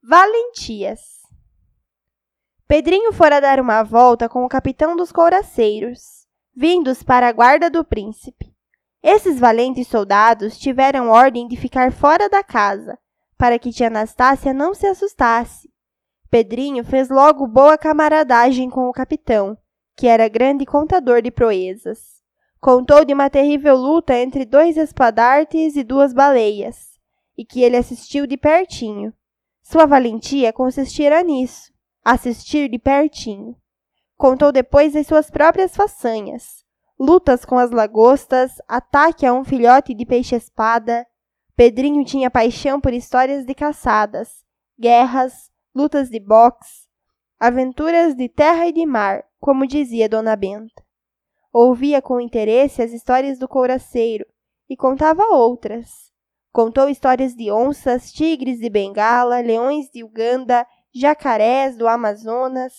Valentias. Pedrinho fora dar uma volta com o capitão dos couraceiros, vindos para a guarda do príncipe. Esses valentes soldados tiveram ordem de ficar fora da casa, para que tia Anastácia não se assustasse. Pedrinho fez logo boa camaradagem com o capitão, que era grande contador de proezas. Contou de uma terrível luta entre 2 espadartes e 2 baleias, e que ele assistiu de pertinho. Sua valentia consistira nisso, assistir de pertinho. Contou depois as suas próprias façanhas, lutas com as lagostas, ataque a um filhote de peixe-espada. Pedrinho tinha paixão por histórias de caçadas, guerras, lutas de boxe, aventuras de terra e de mar, como dizia Dona Benta. Ouvia com interesse as histórias do couraceiro e contava outras. Contou histórias de onças, tigres de Bengala, leões de Uganda, jacarés do Amazonas.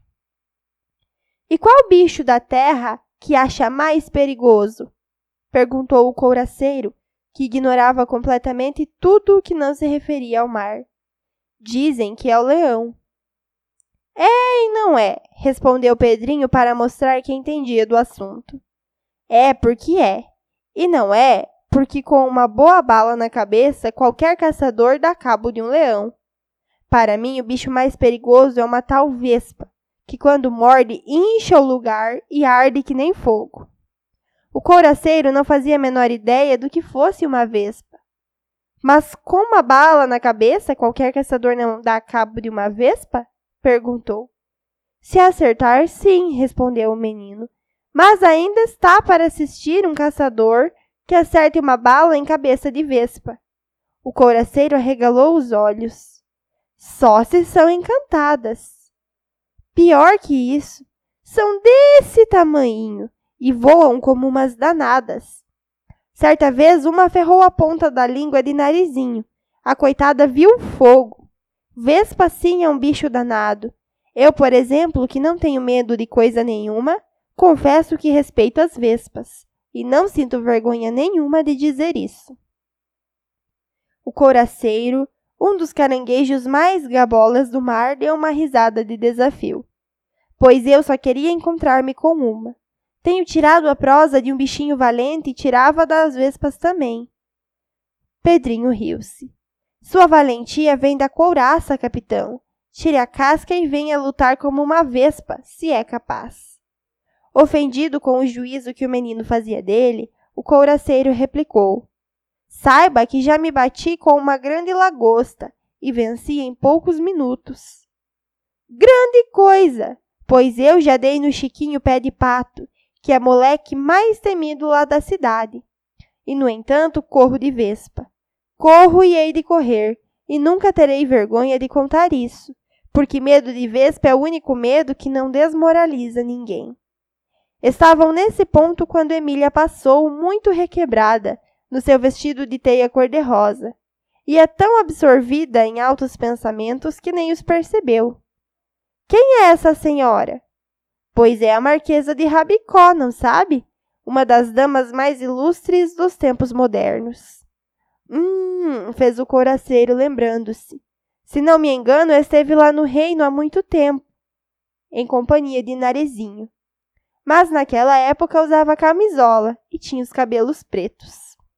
E qual bicho da terra que acha mais perigoso? Perguntou o couraceiro, que ignorava completamente tudo o que não se referia ao mar. Dizem que é o leão. É e não é, respondeu Pedrinho para mostrar que entendia do assunto. É porque é, e não é porque com uma boa bala na cabeça qualquer caçador dá cabo de um leão. Para mim, o bicho mais perigoso é uma tal vespa, que quando morde incha o lugar e arde que nem fogo. O couraceiro não fazia a menor ideia do que fosse uma vespa. Mas com uma bala na cabeça, qualquer caçador não dá cabo de uma vespa? Perguntou. Se acertar, sim, respondeu o menino. Mas ainda está para assistir um caçador que acerte uma bala em cabeça de vespa. O couraceiro arregalou os olhos. Só se são encantadas. Pior que isso, são desse tamanhinho e voam como umas danadas. Certa vez, uma aferrou a ponta da língua de Narizinho. A coitada viu fogo. Vespa, sim, é um bicho danado. Eu, por exemplo, que não tenho medo de coisa nenhuma, confesso que respeito as vespas, e não sinto vergonha nenhuma de dizer isso. O couraceiro, um dos caranguejos mais gabolas do mar, deu uma risada de desafio. Pois eu só queria encontrar-me com uma. Tenho tirado a prosa de um bichinho valente e tirava das vespas também. Pedrinho riu-se. Sua valentia vem da couraça, capitão. Tire a casca e venha lutar como uma vespa, se é capaz. Ofendido com o juízo que o menino fazia dele, o couraceiro replicou. Saiba que já me bati com uma grande lagosta e venci em poucos minutos. Grande coisa! Pois eu já dei no Chiquinho Pé de Pato, que é moleque mais temido lá da cidade. E, no entanto, corro de vespa. Corro e hei de correr, e nunca terei vergonha de contar isso, porque medo de vespa é o único medo que não desmoraliza ninguém. Estavam nesse ponto quando Emília passou, muito requebrada, no seu vestido de teia cor-de-rosa. Ia tão absorvida em altos pensamentos que nem os percebeu. Quem é essa senhora? Pois é a Marquesa de Rabicó, não sabe? Uma das damas mais ilustres dos tempos modernos. Fez o couraceiro lembrando-se. Se não me engano, esteve lá no reino há muito tempo, em companhia de Narizinho. Mas naquela época usava camisola e tinha os cabelos pretos.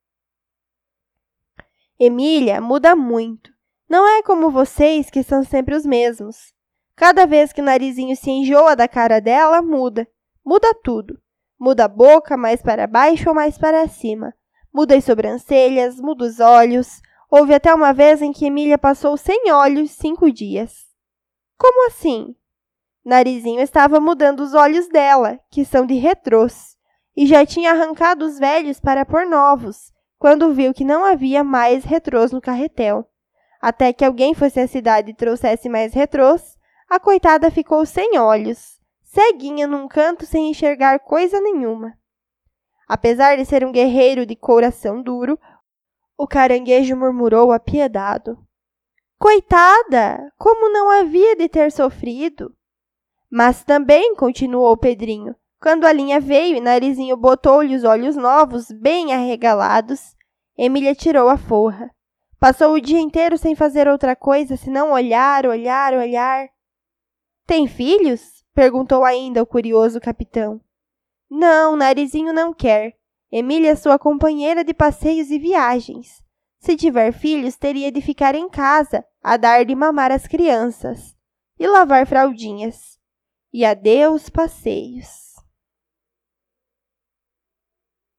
Emília muda muito. Não é como vocês, que são sempre os mesmos. Cada vez que o Narizinho se enjoa da cara dela, muda. Muda tudo. Muda a boca, mais para baixo ou mais para cima. Muda as sobrancelhas, muda os olhos. Houve até uma vez em que Emília passou sem olhos 5 dias. Como assim? Narizinho estava mudando os olhos dela, que são de retrôs, e já tinha arrancado os velhos para pôr novos, quando viu que não havia mais retrôs no carretel. Até que alguém fosse à cidade e trouxesse mais retrôs, a coitada ficou sem olhos, ceguinha num canto sem enxergar coisa nenhuma. Apesar de ser um guerreiro de couração duro, o caranguejo murmurou apiedado. Coitada! Como não havia de ter sofrido? Mas também, continuou Pedrinho, quando a linha veio e Narizinho botou-lhe os olhos novos, bem arregalados, Emília tirou a forra. Passou o dia inteiro sem fazer outra coisa senão olhar, olhar, olhar. Tem filhos? Perguntou ainda o curioso capitão. Não, Narizinho não quer. Emília é sua companheira de passeios e viagens. Se tiver filhos, teria de ficar em casa, a dar de mamar às crianças e lavar fraldinhas. E adeus passeios.